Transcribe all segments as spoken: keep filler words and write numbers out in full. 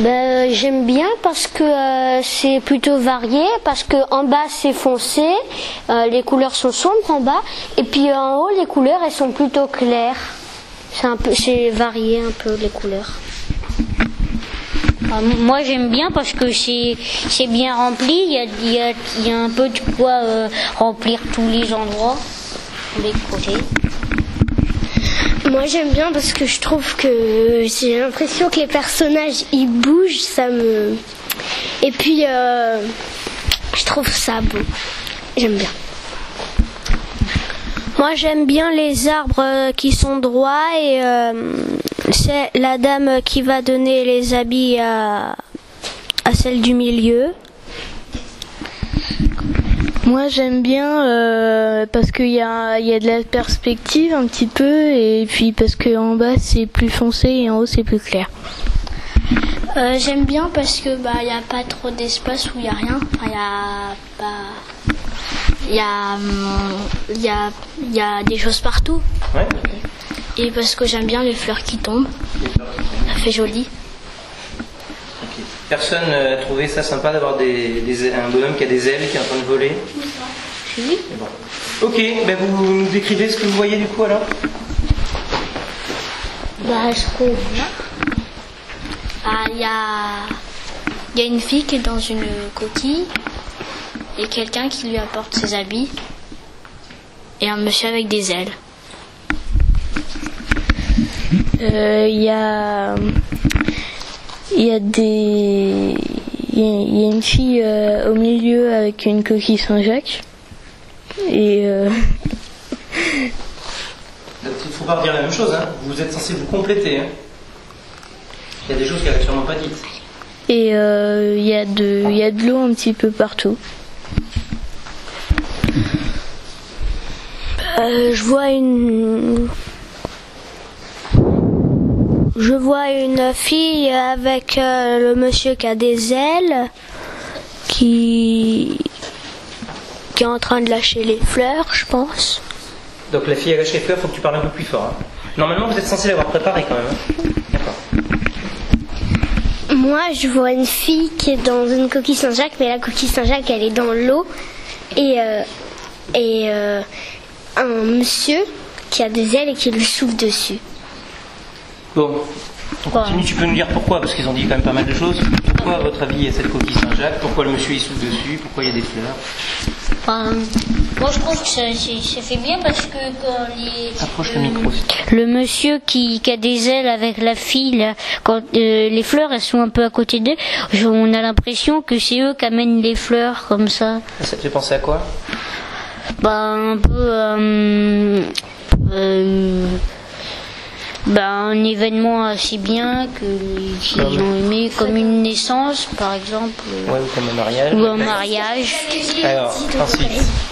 Ben, j'aime bien parce que euh, c'est plutôt varié, parce que en bas c'est foncé, euh, les couleurs sont sombres en bas, et puis euh, en haut les couleurs elles sont plutôt claires. C'est un peu, c'est varié un peu les couleurs. Euh, moi j'aime bien parce que c'est c'est bien rempli, il y a, il y a, il y a un peu de quoi euh, remplir tous les endroits, tous les côtés. Moi j'aime bien parce que je trouve que j'ai l'impression que les personnages ils bougent, ça me... Et puis euh, je trouve ça beau, j'aime bien. Moi j'aime bien les arbres qui sont droits et euh, c'est la dame qui va donner les habits à, à celle du milieu. Moi j'aime bien euh, parce qu'il y a, y a de la perspective un petit peu et puis parce qu'en bas c'est plus foncé et en haut c'est plus clair. Euh, j'aime bien parce que bah il y a pas trop d'espace où il y a rien. Il y a pas, il y a, il y a, il y a des choses partout. Ouais. Et parce que j'aime bien les fleurs qui tombent. Ça fait joli. Personne n'a trouvé ça sympa d'avoir des, des, un bonhomme qui a des ailes, qui est en train de voler? Oui. Bon. Ok, ben vous nous décrivez ce que vous voyez du coup alors? Bah je trouve. Ah, il y a, il y a une fille qui est dans une coquille et quelqu'un qui lui apporte ses habits et un monsieur avec des ailes. Il euh, y a il y a des il y, y a une fille euh, au milieu avec une coquille Saint-Jacques et euh... il ne faut pas redire la même chose, hein. Vous êtes censé vous compléter, hein. Il y a des choses qu'elle n'a sûrement pas dites. Et il euh, y a de il y a de l'eau un petit peu partout. Euh, je vois une Je vois une fille avec euh, le monsieur qui a des ailes, qui... qui est en train de lâcher les fleurs, je pense. Donc la fille a lâché les fleurs, il faut que tu parles un peu plus fort. Hein. Normalement, vous êtes censé l'avoir préparé quand même. Hein. D'accord. Moi, je vois une fille qui est dans une coquille Saint-Jacques, mais la coquille Saint-Jacques, elle est dans l'eau. Et, euh, et euh, un monsieur qui a des ailes et qui lui souffle dessus. Bon, on continue, tu peux nous dire pourquoi, parce qu'ils ont dit quand même pas mal de choses. Pourquoi, à votre avis, il y a cette coquille Saint-Jacques? Pourquoi le monsieur il souffle dessus? Pourquoi il y a des fleurs? Enfin, moi je trouve que ça, ça fait bien parce que quand les... Approche le micro. Le monsieur qui, qui a des ailes avec la fille, là, quand euh, les fleurs elles sont un peu à côté d'eux, on a l'impression que c'est eux qui amènent les fleurs comme ça. Ça te fait penser à quoi? Bah un peu... Euh, euh, bah, un événement assez bien que, qu'ils comme... ont aimé, comme une naissance par exemple. Ouais, ou comme un mariage. Ou un mariage. Alors, ensuite,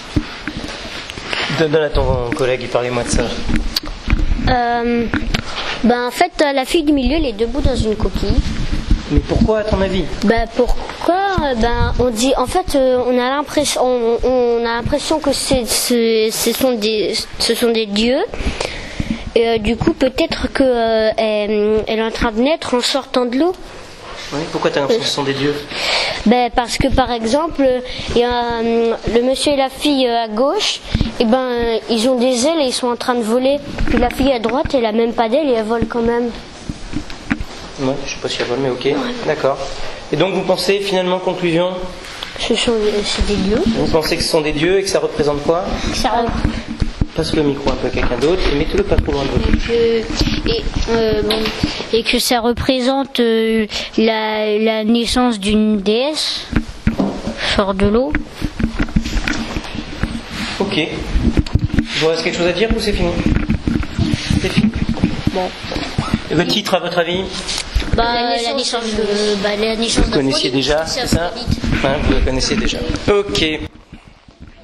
donne à ton collègue et parlez-moi de ça. Euh, ben en fait, la fille du milieu, elle est debout dans une coquille. Mais pourquoi, à ton avis? Ben pourquoi? Ben on dit, en fait, euh, on a l'impression, on, on a l'impression que c'est, c'est, ce sont des, ce sont des dieux. Et euh, du coup, peut-être que euh, elle, elle est en train de naître en sortant de l'eau. Oui, pourquoi tu as l'impression que ce sont des dieux? Ben parce que par exemple, il y a euh, le monsieur et la fille euh, à gauche, et ben euh, ils ont des ailes et ils sont en train de voler. Puis la fille à droite, elle a même pas d'ailes et elle vole quand même. Ouais, je sais pas si elle vole, mais ok, d'accord. Et donc vous pensez finalement, conclusion? Ce sont c'est des dieux. Vous pensez que ce sont des dieux et que ça représente quoi? Ça, Passe le micro un peu à quelqu'un d'autre et mettez-le pas trop loin de votre. Et, et, euh, bon, et que ça représente euh, la, la naissance d'une déesse sort de l'eau. Ok. Il vous reste quelque chose à dire ou c'est fini? C'est fini. Bon. Et votre titre, à votre avis? Bah, la naissance de, bah, la naissance Vous connaissiez déjà, c'est ça? Hein, vous la connaissiez déjà. Ok.